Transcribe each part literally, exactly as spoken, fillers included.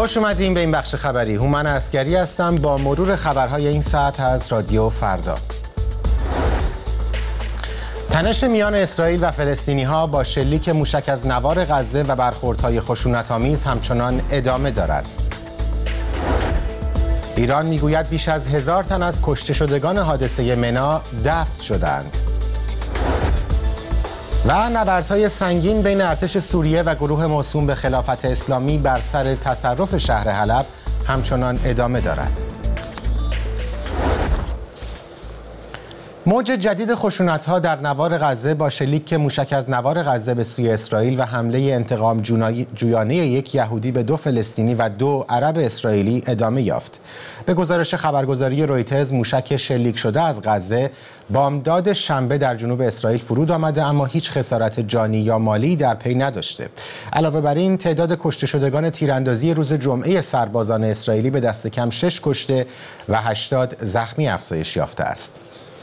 خوش اومدیم به این بخش خبری. هومن عسکری هستم با مرور خبرهای این ساعت از رادیو فردا. تنش میان اسرائیل و فلسطینی‌ها با شلیک موشک از نوار غزه و برخوردهای خشونت‌آمیز همچنان ادامه دارد. ایران میگوید بیش از هزار تن از کشته شدگان حادثه منا دفن شدند. و نبردهای سنگین بین ارتش سوریه و گروه موسوم به خلافت اسلامی بر سر تصرف شهر حلب همچنان ادامه دارد. موج جدید خشونت‌ها در نوار غزه با شلیک موشک از نوار غزه به سوی اسرائیل و حمله انتقام جویانه یک یهودی به دو فلسطینی و دو عرب اسرائیلی ادامه یافت. به گزارش خبرگزاری رویترز، موشک شلیک شده از غزه بامداد شنبه در جنوب اسرائیل فرود آمده، اما هیچ خسارت جانی یا مالی در پی نداشته. علاوه بر این، تعداد کشته شدگان تیراندازی روز جمعه سربازان اسرائیلی به دست کم شش کشته و هشتاد زخمی افزایش یافته است.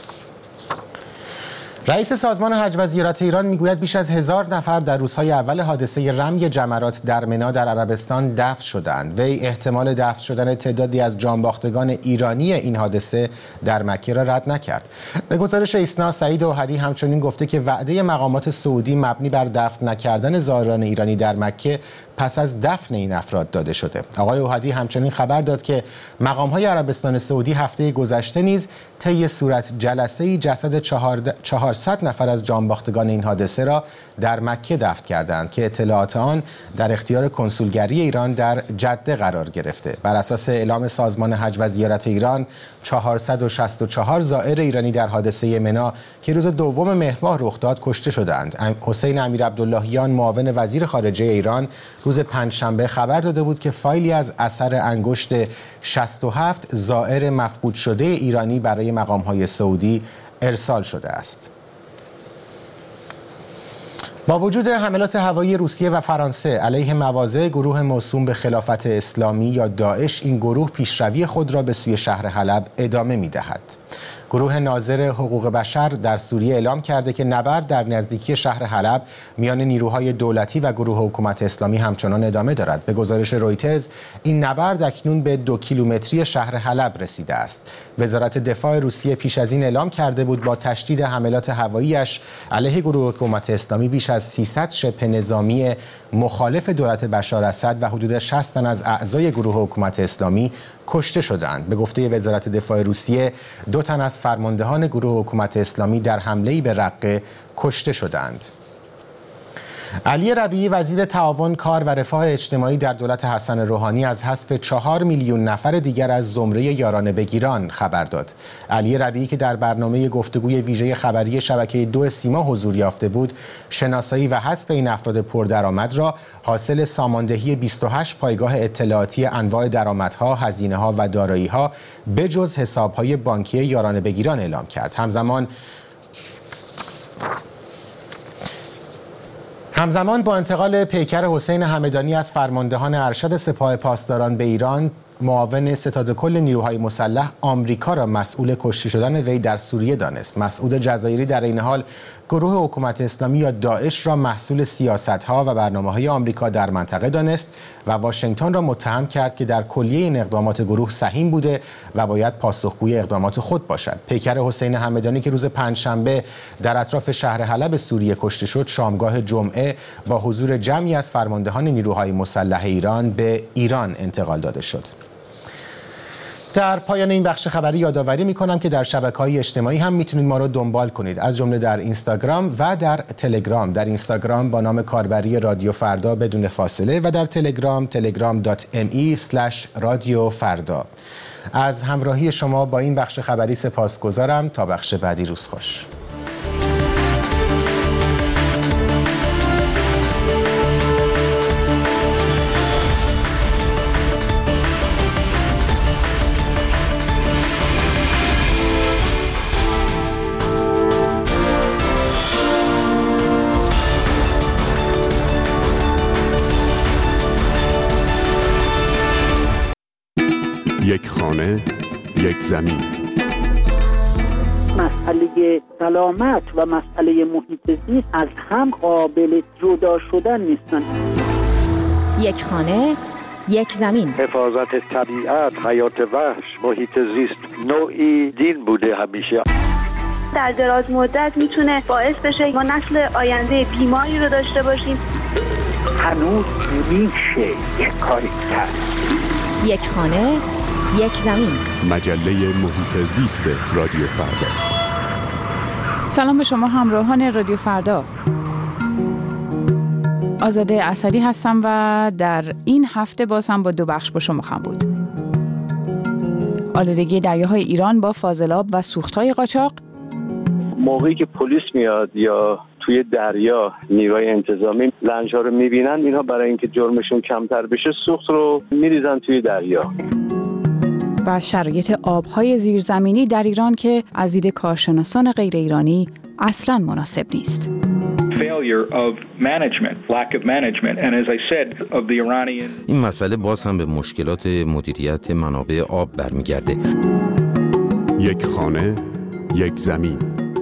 رئیس سازمان حج و زیارت ایران میگوید بیش از هزار نفر در روزهای اول حادثه رمی جمرات در منا در عربستان دفن شدند. وی احتمال دفن شدن تعدادی از جانباختگان ایرانی این حادثه در مکه را رد نکرد. به گزارش ایسنا، سعید اوحدی همچنین گفته که وعده مقامات سعودی مبنی بر دفن نکردن زائران ایرانی در مکه پس از دفن این افراد داده شده. آقای اوحدی همچنین خبر داد که مقام‌های عربستان سعودی هفته گذشته نیز طی صورت جلسه‌ای جسد چهارصد نفر از جانباختگان این حادثه را در مکه دفن کردند که اطلاعات آن در اختیار کنسولگری ایران در جده قرار گرفته. بر اساس اعلام سازمان حج و زیارت ایران، چهارصد و شصت و چهار زائر ایرانی در حادثه منا که روز دوم مهر ماه رخ داد کشته شدند. حسین امیرعبداللهیان، معاون وزیر خارجه ایران، روز پنجشنبه خبر داده بود که فایلی از اثر انگشت شصت و هفت زائر مفقود شده ایرانی برای مقام‌های سعودی ارسال شده است. با وجود حملات هوایی روسیه و فرانسه علیه مواضع گروه موسوم به خلافت اسلامی یا داعش، این گروه پیشروی خود را به سوی شهر حلب ادامه می‌دهد. گروه ناظر حقوق بشر در سوریه اعلام کرده که نبرد در نزدیکی شهر حلب میان نیروهای دولتی و گروه حکومت اسلامی همچنان ادامه دارد. به گزارش رویترز، این نبرد اکنون به دو کیلومتری شهر حلب رسیده است. وزارت دفاع روسیه پیش از این اعلام کرده بود با تشدید حملات هوایی‌اش علیه گروه حکومت اسلامی بیش از سیصد شبه نظامی مخالف دولت بشار اسد و حدود شصت تن از اعضای گروه حکومت اسلامی کشته شدند. به گفته وزارت دفاع روسیه، دو تن از فرماندهان گروه حکومت اسلامی در حمله‌ای به رقه کشته شدند. علی ربیعی، وزیر تعاون، کار و رفاه اجتماعی در دولت حسن روحانی، از حذف چهار میلیون نفر دیگر از زمره یاران بگیران خبر داد. علی ربیعی که در برنامه گفتگوی ویژه خبری شبکه دو سیما حضور یافته بود، شناسایی و حذف این افراد پردرآمد را حاصل ساماندهی بیست و هشت پایگاه اطلاعاتی انواع درآمدها، هزینه‌ها و دارایی‌ها بجز حساب‌های بانکی یاران بگیران اعلام کرد. همزمان همزمان با انتقال پیکر حسین همدانی از فرماندهان ارشد سپاه پاسداران به ایران، معاون ستاد کل نیروهای مسلح آمریکا را مسئول کشته شدن وی در سوریه دانست. مسعود جزایری در این حال گروه حکومت اسلامی یا داعش را محصول سیاست‌ها و برنامه‌های آمریکا در منطقه دانست و واشنگتن را متهم کرد که در کلیه این اقدامات گروه سهیم بوده و باید پاسخگوی اقدامات خود باشد. پیکر حسین همدانی که روز پنجشنبه در اطراف شهر حلب سوریه کشته شد، شامگاه جمعه با حضور جمعی از فرماندهان نیروهای مسلح ایران به ایران انتقال داده شد. در پایان این بخش خبری یادآوری می‌کنم که در شبکه‌های اجتماعی هم میتونید ما رو دنبال کنید، از جمله در اینستاگرام و در تلگرام. در اینستاگرام با نام کاربری رادیو فردا بدون فاصله و در تلگرام تلگرام دات ام ای اسلش رادیو فردا. از همراهی شما با این بخش خبری سپاسگزارم. تا بخش بعدی، روز خوش. یک خانه، یک زمین. مسئله سلامت و مسئله محیط زیست از هم قابل جدا شدن نیستن. یک خانه، یک زمین. حفاظت طبیعت، حیات وحش، محیط زیست نوعی دین بوده همیشه. در دراز مدت میتونه باعث بشه ما نسل آینده بیماری رو داشته باشیم. هنوز میشه یک کاری کرد. یک خانه، یک زمین. مجله محیط زیست رادیو فردا. سلام به شما همراهان رادیو فردا. آزاده اسدی هستم و در این هفته باز هم با دو بخش با شما خواهم بود. آلودگی دریاهای ایران با فاضلاب و سوختهای قاچاق. موقعی که پلیس میاد یا توی دریا نیروی انتظامی لنج‌ها رو میبینن، اینها برای اینکه جرمشون کمتر بشه سوخت رو میریزن توی دریا. و شرایط آبهای زیرزمینی در ایران که از دید کارشناسان غیر ایرانی اصلاً مناسب نیست. این مسئله باز هم به مشکلات مدیریت منابع آب برمیگرده. یک خانه، یک زمین.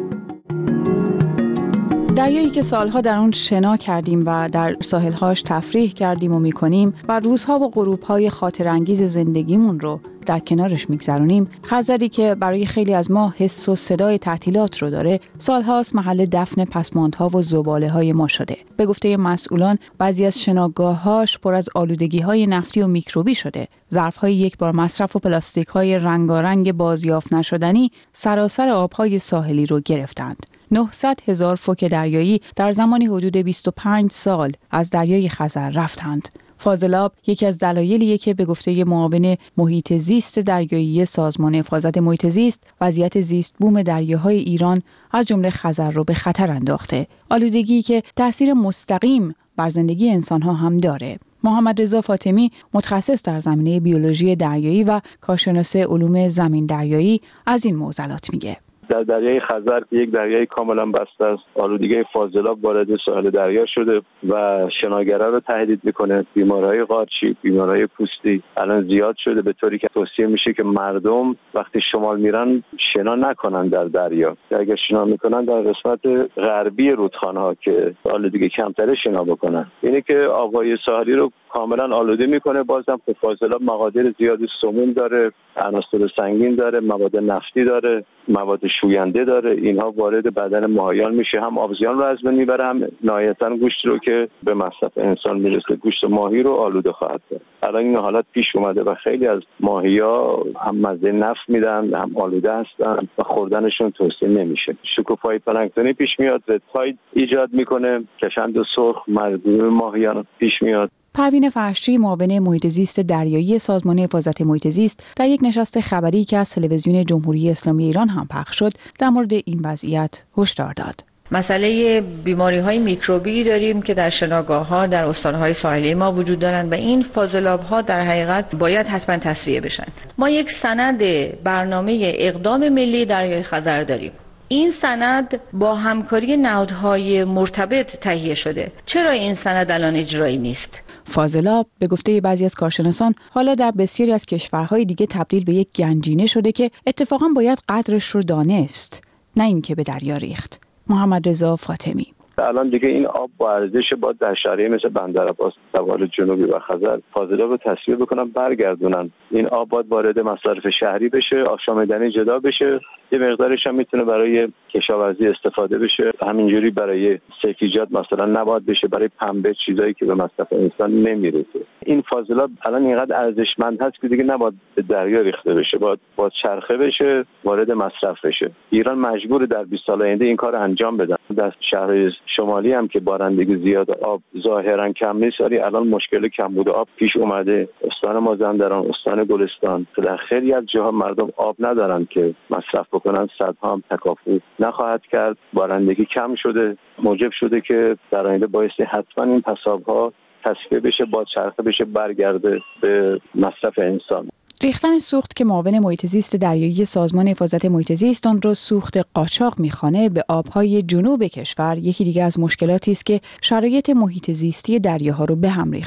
دریایی که سالها در اون شنا کردیم و در ساحل‌هاش تفریح کردیم و می‌کنیم و روزها و غروب‌های خاطرانگیز زندگیمون رو در کنارش می‌گذرونیم، خزری که برای خیلی از ما حس و صدای تعطیلات رو داره، سالهاست محل دفن پسماندها و زباله‌های ما شده. به گفته مسئولان، بعضی از شناگاه‌هاش پر از آلودگی‌های نفتی و میکروبی شده. ظرف‌های یک بار مصرف و پلاستیک‌های رنگارنگ بازیافت نشدنی سراسر آب‌های ساحلی رو گرفتند. نهصد هزار فوک دریایی در زمانی حدود بیست و پنج سال از دریای خزر رفتند. فاضلاب یکی از دلایلیه که به گفته معاون محیط زیست دریایی سازمان حفاظت محیط زیست، وضعیت زیست بوم دریاهای ایران از جمله خزر رو به خطر انداخته. آلودگی که تأثیر مستقیم بر زندگی انسان‌ها هم داره. محمد رضا فاطمی، متخصص در زمینه بیولوژی دریایی و کارشناس علوم زمین دریایی، از این معضلات میگه. در دریای خزر که یک دریای کاملا بسته است، آلودگی فاضلاب وارد ساحل دریا شده و شناگرا رو تهدید میکنه. بیماری‌های قارچی، بیماری‌های پوستی الان زیاد شده، به طوری که توصیه میشه که مردم وقتی شمال میرن شنا نکنن در دریا. اگر شنا میکنن در قسمت غربی رودخانه‌ها که آلودگی کمتره شنا بکنن. اینه که آب‌های ساحلی رو کاملا آلوده میکنه. بازم فاضلاب مقادیر زیادی سموم داره، عناصر سنگین داره، مواد نفتی داره، مواد شوینده داره. اینها وارد بدن ماهیان میشه، هم آبزیان رو از بین میبره، هم نهایتاً گوشت رو که به مصرف انسان میرسه، گوشت ماهی رو آلوده خواهد کرد. الان این حالت پیش اومده و خیلی از ماهی‌ها هم مزه نفت میدن، هم آلوده هستن و خوردنشون توصیه نمیشه. شکوفای پلانکتونی پیش میاد، ردتاید ایجاد میکنه، کشند سرخ مردم ماهیان پیش میاد. پروین فرشی، معاون محیط زیست دریایی سازمان حفاظت محیط زیست، در یک نشست خبری که از تلویزیون جمهوری اسلامی ایران هم پخش شد، در مورد این وضعیت هشدار داد. مسئله بیماری‌های میکروبی داریم که در شناگاه‌ها در استان‌های ساحلی ما وجود دارند و این فاضلاب‌ها در حقیقت باید حتما تصفیه بشن. ما یک سند برنامه اقدام ملی دریای خزر داریم. این سند با همکاری نهادهای مرتبط تهیه شده. چرا این سند الان اجرایی نیست؟ فاضلاب به گفته بعضی از کارشناسان حالا در بسیاری از کشورهای دیگه تبدیل به یک گنجینه شده که اتفاقا باید قدرش رو دانست، نه اینکه به دریا ریخت. محمد رضا فاطمی: الان دیگه این آب با ارزش باید در شهرهای مثل بندرعباس، سواحل جنوبی و خزر فاضلاب رو تصفیه بکنن، برگردونن. این آب باید وارد مصارف شهری بشه، آشامیدنی جدا بشه، یه مقدارش هم میتونه برای کشاورزی استفاده بشه. همینجوری برای سبزیجات مثلا نباید بشه، برای پنبه، چیزایی که به مصرف انسان نمیرسه. این فاضلاب الان اینقدر ارزشمند هست که دیگه نباید به دریا ریخته بشه، باید باید چرخه بشه، وارد مصرف بشه. ایران مجبور در بیست سال آینده این کار انجام بده. در شهر شمالی هم که بارندگی زیاد، آب ظاهرا کم نیست، ولی الان مشکل کمبود آب پیش اومده. استان مازندران، استان گلستان، در خیلی از جاها مردم آب ندارن که مصرف بکنن. صدها هم تکافو نخواهد کرد. بارندگی کم شده، موجب شده که در آینده بایستی حتما این پساب‌ها تصفیه بشه، با چرخه بشه، برگرده به مصرف انسان. ریختن سوخت که معاون محیط زیست دریایی سازمان حفاظت محیط زیست آن را سوخت قاچاق می‌خوانه به آب‌های جنوب کشور، یکی دیگه از مشکلاتی است که شرایط محیط زیستی دریاها رو به هم ریخته.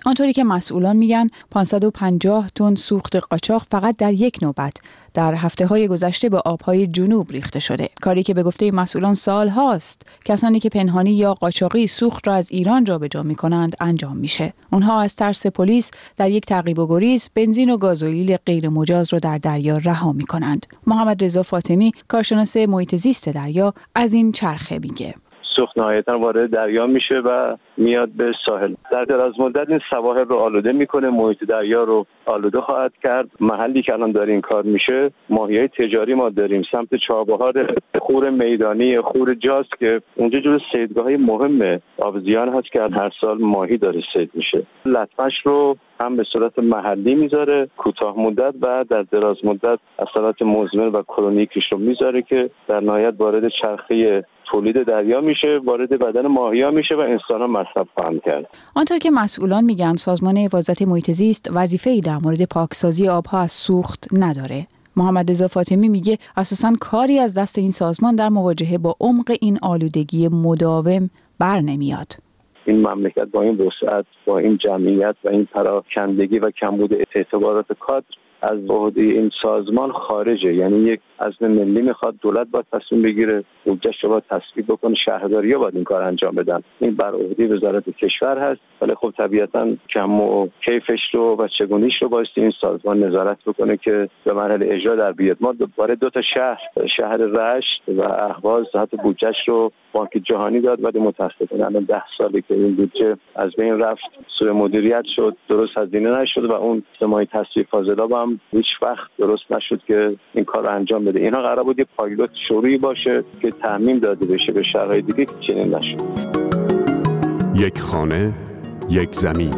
آنطوری که مسئولان میگن پانصد و پنجاه تن سوخت قاچاق فقط در یک نوبت در هفته‌های گذشته به آبهای جنوب ریخته شده. کاری که به گفته مسئولان سال هاست کسانی که پنهانی یا قاچاقی سوخت را از ایران جابجا می‌کنند انجام میشه. اونها از ترس پلیس در یک تعقیب و گریز بنزین و گازوئیل غیر مجاز را در دریا رها می‌کنند. محمد رضا فاطمی کارشناس محیط زیست دریا از این چرخه میگه. سوخت نهایتاً وارد دریا میشه و میاد به ساحل. در دراز مدت این سواحل رو آلوده میکنه، محیط دریا رو آلوده خواهد کرد. محلی که الان داره این کار میشه ماهیای تجاری ما داریم سمت چابهار خور میدانی، خور جاز که اونجا جزو صیدگاه‌های مهم آبزیان هست که هر سال ماهی داره صید میشه. لطمش رو هم به صورت محلی میذاره کوتاه مدت و در دراز مدت اثرات مزمن و کرونیکش رو میذاره که در نهایت وارد چرخه تولید دریا میشه، وارد بدن ماهی‌ها میشه و انسان‌ها مصرف خواهند کرد. آنطور که مسئولان میگن سازمان حفاظت محیط زیست وظیفه‌ای در مورد پاکسازی آبها از سوخت نداره. محمد رضا فاطمی میگه اساساً کاری از دست این سازمان در مواجهه با عمق این آلودگی مداوم بر نمیاد. این مملکت با این وسعت، با این جمعیت و این پراکندگی و کمبود اعتبارات کادر از عهده این سازمان خارجه. یعنی یک عزم ملی میخواد دولت باید تصمیم بگیره، بودجه‌اش رو باید تصویب بکنه، شهرداری‌ها باید این کار انجام بدن. این بر عهده وزارت کشور هست، ولی خب طبیعتاً کم و کیفش رو و چگونیش رو باید این سازمان نظارت بکنه که به مرحله اجرا در بیاد. ما دوباره دو تا شهر، شهر رشت و اهواز، حتی بودجه‌اش رو بانک جهانی داد ولی متأسفانه الان ده ساله که این بودجه از بین رفت، سوء مدیریت شد، درست هزینه نشد و اون سمای تصفیه فاضلاب هم هیچ وقت درست نشد که این کار رو انجام بده. اینا قرار بود یه پایلوت شروعی باشه که تعمیم داده بشه به شهرهای دیگه که چنین نشد. یک خانه، یک زمین.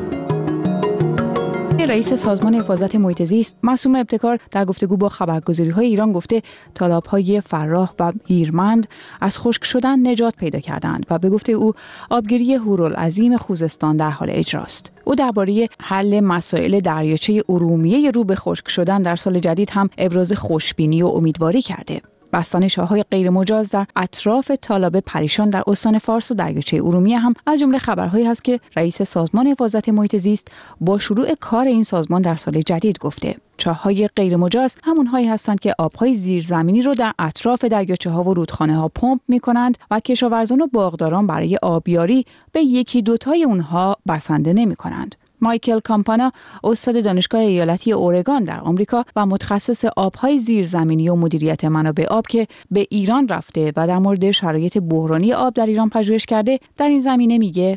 رئیس سازمان حفاظت محیط زیست معصومه ابتکار در گفتگو با خبرگزاری‌های ایران گفته تالاب‌های فراه و هیرمند از خشک شدن نجات پیدا کردند و به گفته او آبگیری هورالعظیم خوزستان در حال اجراست. او درباره حل مسائل دریاچه ارومیه رو به خشک شدن در سال جدید هم ابراز خوشبینی و امیدواری کرده. بستن شاه‌های غیرمجاز در اطراف تالاب پریشان در استان فارس و دریاچه ارومیه هم از جمله خبرهایی هست که رئیس سازمان حفاظت محیط زیست با شروع کار این سازمان در سال جدید گفته. چاه‌های غیرمجاز همونهایی هستند که آب‌های زیرزمینی رو در اطراف دریاچه‌ها و رودخانه‌ها پمپ می‌کنند و کشاورزان و باغداران برای آبیاری به یکی دوتای اونها بسنده نمی‌کنند. مایکل کامپانا استاد دانشگاه ایالتی اورگان در آمریکا و متخصص آب‌های زیرزمینی و مدیریت منابع آب که به ایران رفته و در مورد شرایط بحرانی آب در ایران پژوهش کرده در این زمینه میگه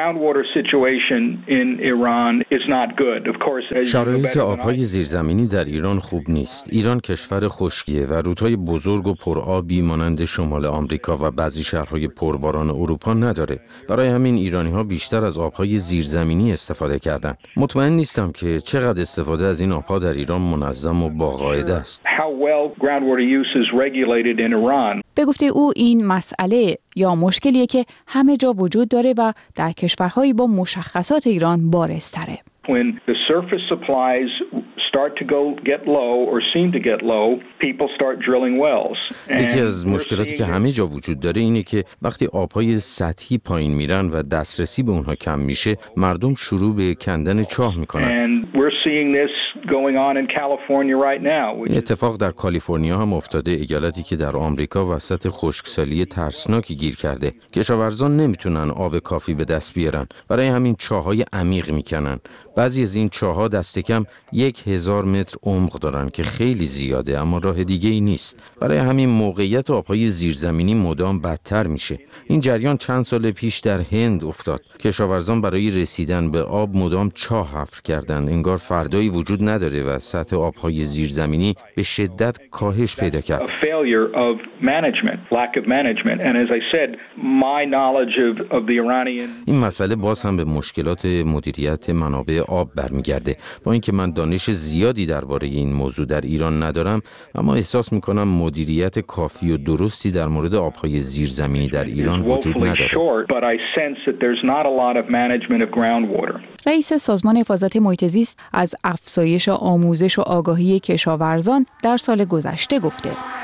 شرایط آب‌های زیرزمینی در ایران خوب نیست. ایران کشور خشکیه و رودهای بزرگ و پرآبی مانند شمال آمریکا و بعضی شهرهای پرباران اروپا نداره. برای همین ایرانی‌ها بیشتر از آب‌های زیرزمینی استفاده کردن. مطمئن نیستم که چقدر استفاده از این آب‌ها در ایران منظم و با قاعده است. به گفته او این مسئله یا مشکلیه که همه جا وجود داره و در کشورهایی با مشخصات ایران بارزتره. When the surface supplies start to go get low or seem to get low, people start drilling wells. یکی از مشکلاتی که همه جا وجود داره اینه که وقتی آب‌های سطحی پایین میرن و دسترسی به اونها کم میشه، مردم شروع به کندن چاه میکنن. And we're seeing this going on in California right now. این اتفاق در کالیفرنیا هم افتاده، ایالتی که در آمریکا وسط خشکسالی ترسناکی گیر کرده. کشاورزان نمیتونن آب کافی به دست بیارن، برای همین چاه‌های عمیق میکنن. بعضی از این چاه‌ها دست کم یک هزار متر عمق دارن که خیلی زیاده، اما راه دیگه ای نیست. برای همین موقعیت آب‌های زیرزمینی مدام بدتر میشه. این جریان چند سال پیش در هند افتاد. کشاورزان برای رسیدن به آب مدام چاه حفر کردند. انگار فردایی وجود نداره و سطح آب‌های زیرزمینی به شدت کاهش پیدا کرد. این مسئله باز هم به مشکلات مدیریت منابع آب برمیگرده. با اینکه من دانش زیادی درباره این موضوع در ایران ندارم، اما احساس میکنم مدیریت کافی و درستی در مورد آبهای زیرزمینی در ایران وجود نداره. رئیس سازمان حفاظت محیط زیست از افزایش آموزش و آگاهی کشاورزان در سال گذشته گفته.